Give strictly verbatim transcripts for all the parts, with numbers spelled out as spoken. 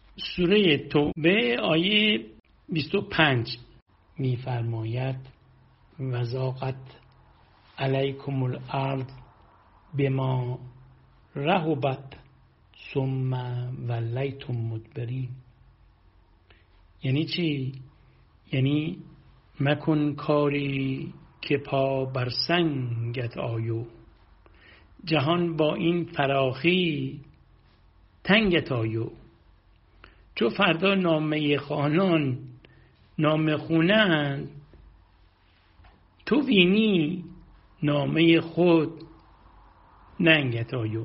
سوره توبه آیه بیست و پنج می‌فرماید وذاقت علیکم الارض بما رحبت ثم ولیتم مدبرین. یعنی چی؟ یعنی مکن کاری که پا بر سنگت آیو، جهان با این فراخی تنگت آیو. چو فردا نامه خانان نامه خونند، تو وینی نامه خود ننگت آیو.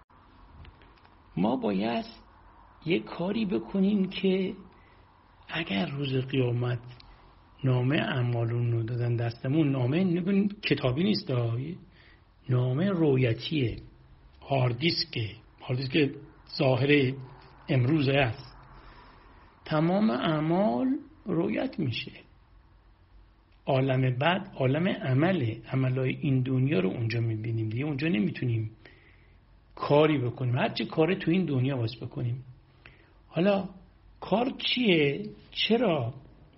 ما باید یه کاری بکنیم که اگر روز قیامت نامه اعمالون رو دادن دستمون، نامه نگون کتابی نیست، نامه رویتیه، هاردیسکه، هاردیسک ظاهر امروزه است. تمام اعمال رویت میشه. عالم بعد عالم عمله، عملای این دنیا رو اونجا میبینیم دیگه. اونجا نمیتونیم کاری بکنیم، هرچی کاری تو این دنیا واسه بکنیم. حالا کار چیه؟ چرا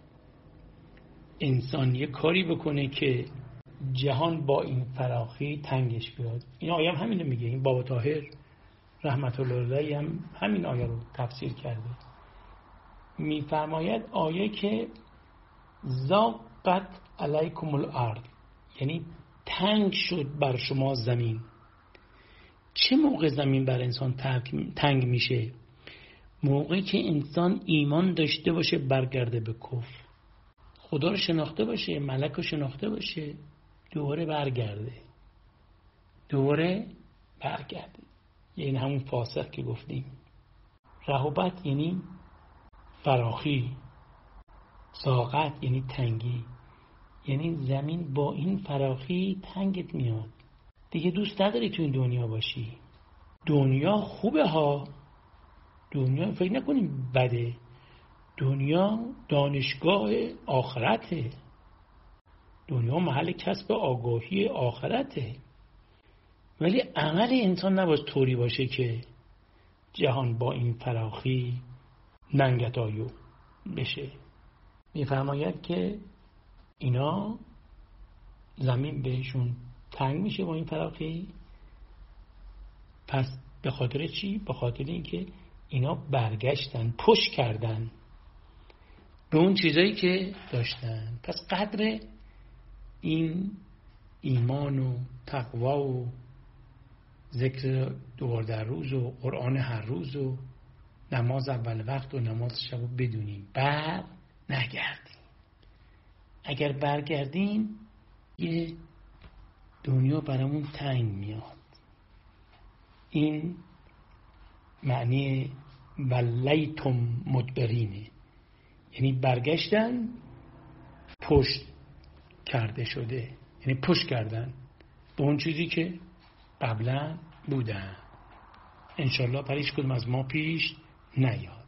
انسان یه کاری بکنه که جهان با این فراخی تنگش بیاد؟ این آیه هم همینو میگه. این بابا طاهر رحمت الله علیه هم همین آیه رو تفسیر کرده. میفرماید آیه که ضاقت علیکم الارض، یعنی تنگ شد بر شما زمین. چه موقع زمین بر انسان تنگ میشه؟ موقعی که انسان ایمان داشته باشه برگرده به کفر، خدا رو شناخته باشه، ملک رو شناخته باشه، دوباره برگرده دوباره برگرده یعنی همون فاسق که گفتیم. رهبت یعنی فراخی، ضاقت یعنی تنگی، یعنی زمین با این فراخی تنگت میاد دیگه. دوست نداری تو این دنیا باشی. دنیا خوبه ها، دنیا فکر نکنیم بده، دنیا دانشگاه آخرته، دنیا محل کسب آگاهی آخرته. ولی عمل انسان نباید طوری باشه که جهان با این فراخی ننگت آیو بشه. میفرماید که اینا زمین بهشون تنگ میشه با این فراخی. پس به خاطر چی؟ به خاطر اینکه اینا برگشتن، پشت کردن به اون چیزایی که داشتن. پس قدر این ایمان و تقوا و ذکر دوبار در روز و قرآن هر روز و نماز اول وقت و نماز شب رو بدونیم، بر نگردیم. اگر برگردیم یه دنیا برامون تنگ میاد. این معنی ولیتم مدبرینه، یعنی برگشتن، پشت کرده شده، یعنی پشت کردن به اون چیزی که قبلا بودن. انشالله پریش کدوم از ما پیش نیاد.